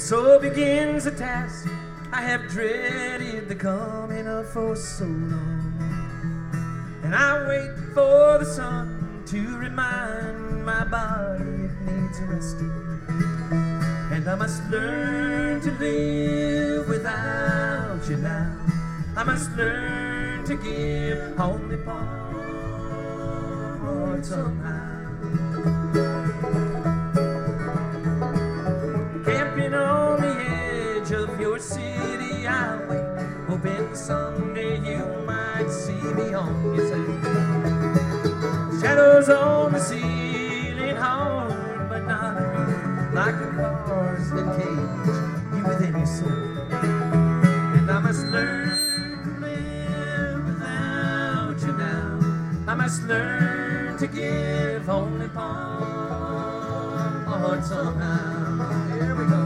So begins a task I have dreaded the coming of for so long. And I wait for the sun to remind my body it needs resting. And I must learn to live without you now. I must learn to give only part somehow. Camping on the edge of your city, I'll wait, hoping someday you might see me on your side. Shadows on the ceiling, hard but not real, like the cars that cage you within yourself. And I must learn to live without you now. I must learn to give only part somehow. Here we go.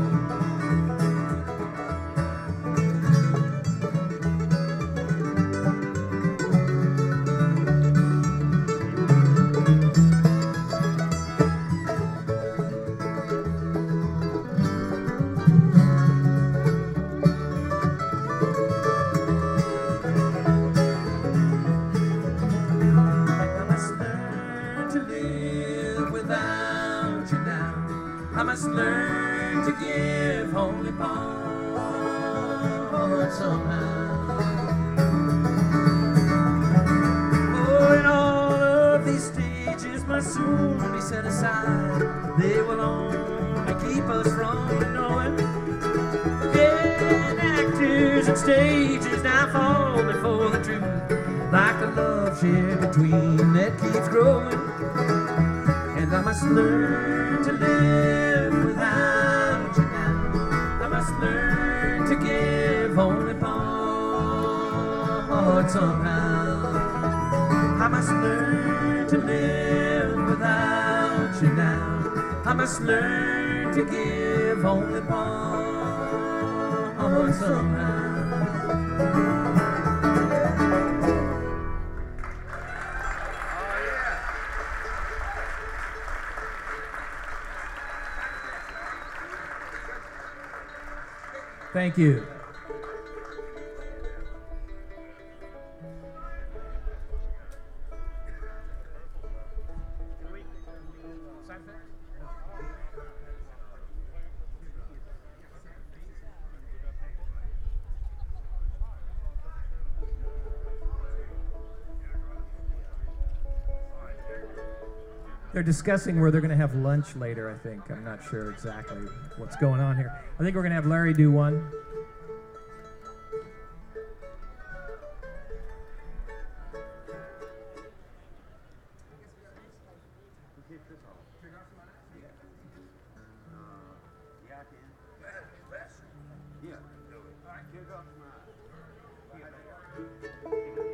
I must learn to give only part somehow. Oh, and all of these stages must soon be set aside. They will only keep us from knowing. And actors and stages now fall before the truth, like the love shared between that keeps growing. And I must learn to live without you now. I must learn to give only part somehow. I must learn to live without you now. I must learn to give only part somehow. Thank you. They're discussing where they're going to have lunch later, I think. I'm not sure exactly what's going on here. I think we're going to have Larry do one. Yeah.